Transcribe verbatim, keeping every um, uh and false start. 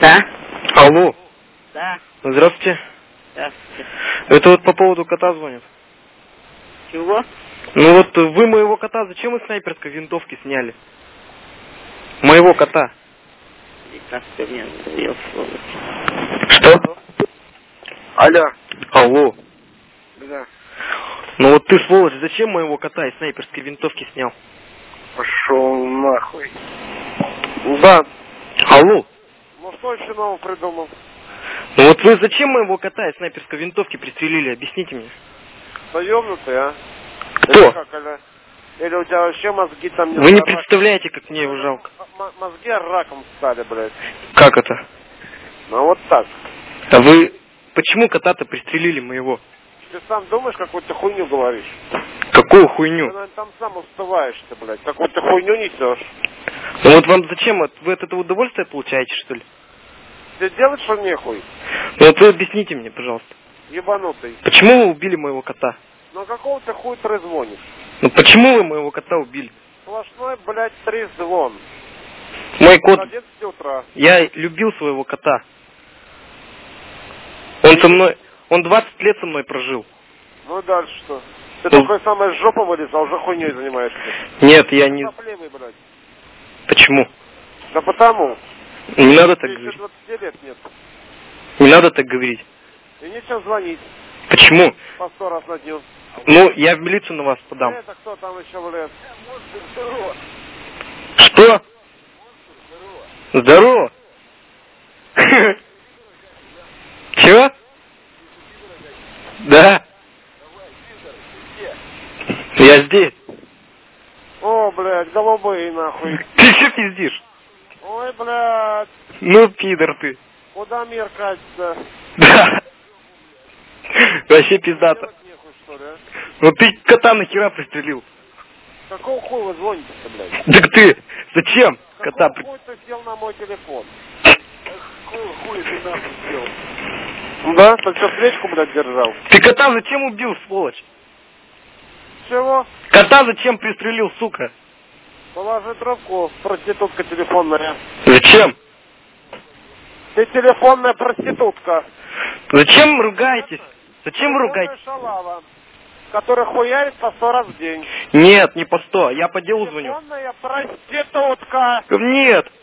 Да. Алло. Да. Здравствуйте. Здравствуйте. Это вот по поводу кота звонят. Чего? Ну вот вы моего кота зачем из снайперской винтовки сняли? Моего кота. И как ты меня надоел, сволочь. Что? Алло. Алло. Да. Ну вот ты, сволочь, зачем моего кота из снайперской винтовки снял? Пошел нахуй. Да. Алло. Ну что еще нового придумал? Ну вот вы зачем моего кота из снайперской винтовки пристрелили? Объясните мне. Да ёбнутый, а? Кто? Или, как, или, или у тебя вообще мозги там не Вы не рак- представляете, как мне его жалко. М- мозги раком стали, блядь. Как это? Ну вот так. А вы почему кота-то пристрелили моего? Ты сам думаешь, какую-то хуйню говоришь? Какую Ты, хуйню? наверное, там сам уставаешься, блядь. Какую-то хуйню несешь. Ну вот вам зачем? Вот вы от этого удовольствие получаете, что ли? Ты делаешь что нехуй? Ну вот вы объясните мне, пожалуйста. Ебанутый. Почему вы убили моего кота? Ну какого ты хуй трезвонишь? Ну почему вы моего кота убили? Сплошной, блядь, трезвон. Мой С кот, одиннадцати утра. я любил своего кота. Он со мной, он двадцать лет со мной прожил. Ну и дальше что? Ты Ну. такой самый с жопы вылез, а уже хуйней занимаешься. Нет, я не... Проблемы, блядь. Почему? Да потому. Не надо так Тебе еще говорить. двадцати лет нет. Не надо так говорить. И нечем звонить Почему? по сто раз на дню. Ну, я в милицию на вас подам. Это кто там еще, блядь? Что? Здорово. Чего? Да. Я здесь. О, блядь, голубые нахуй. Ты что пиздишь? Ой, блядь, Ну, пидор ты. куда мир катится? Да. Вообще пиздато. Делать нехуй, что ли, а? Ну ты кота нахера пристрелил? Какого хуя вы звоните-то, блядь? Так ты зачем кота Какого при... хуя ты сел на мой телефон? Какого хуя ты нахуй сел? Да? Ты что, свечку, блядь, держал? Ты кота зачем убил, сволочь? Чего? Кота зачем пристрелил, сука? Положи трубку, проститутка телефонная. Зачем? Ты телефонная проститутка. Зачем ругаетесь? Зачем вы Телефонная ругаетесь? шалава, которая хуярит по сто раз в день. Нет, не по сто, я по делу звоню. Телефонная проститутка. Нет,